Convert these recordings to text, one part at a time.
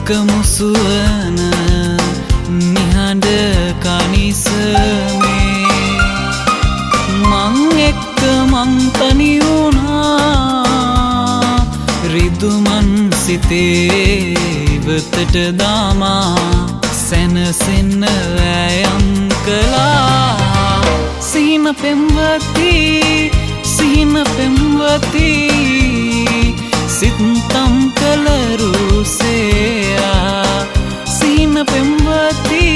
දුක මුසුවන නිහඬ කනිසමේ මං එක්ක මං තනි වුණා රිදුමන් සිතේ ඉවතට දාමා සැනසෙන්න වෑයම් කළා සීන පෙම්වති සිත්තම් කළ රුසෙයා සීන පෙම්වති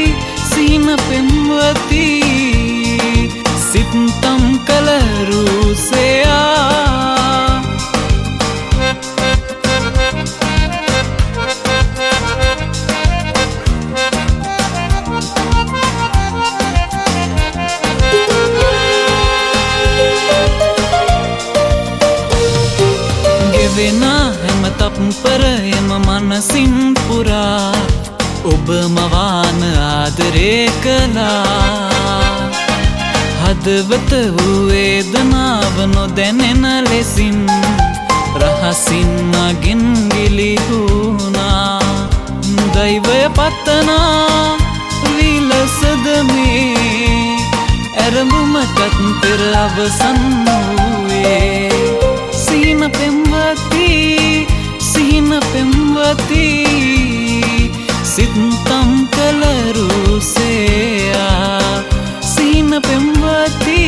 සිත්තම් කළ රුසෙයා ගෙවෙන හැම තප්පරයම මනසින් පුරා ඔබ මවාන ආදරේ කළා හදවත වූ වේදනාව නොදැනෙන ලෙසින් රහසින් මගෙන් ගිලිහුණා දෛවය පතනා විලසද මේ ඇරඹුමටත් පෙර අවසන් වූයේ සීන පෙම්වති සිත්තම් කළ රුසෙයා සීන පෙම්වති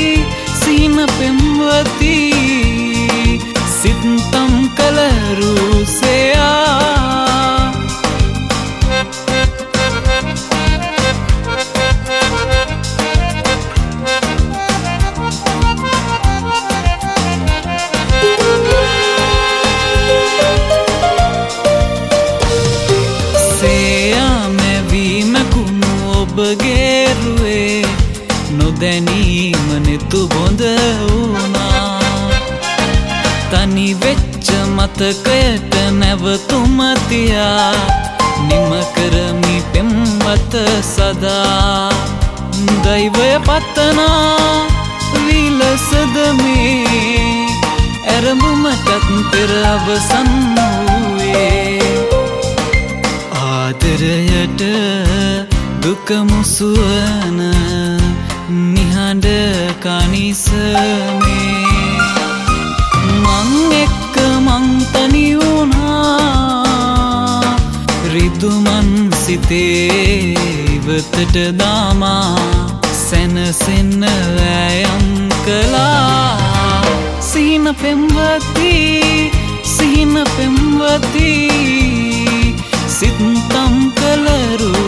සිත්තම් කළ රුසෙයා ඔබගේ රුවේ නොදැනීම නෙතු බොඳ වුණා තනි වෙච්ච මතකයට නැවතුම තියා නිම කරමි පෙම්වත සදා දෛවය පතනා විලසද මේ ඇරඹුමටත් පෙර අවසන් වූයේ ආදරයට දුක මුසුවන නිහඬ කනිසමේ මං එක්ක මං තනි වුණා රිදුමන් සිතේ ඉවතට දාමා සැනසෙන්න වෑයම් කළා සීන පෙම්වති සිත්තම් කළ රුසෙයා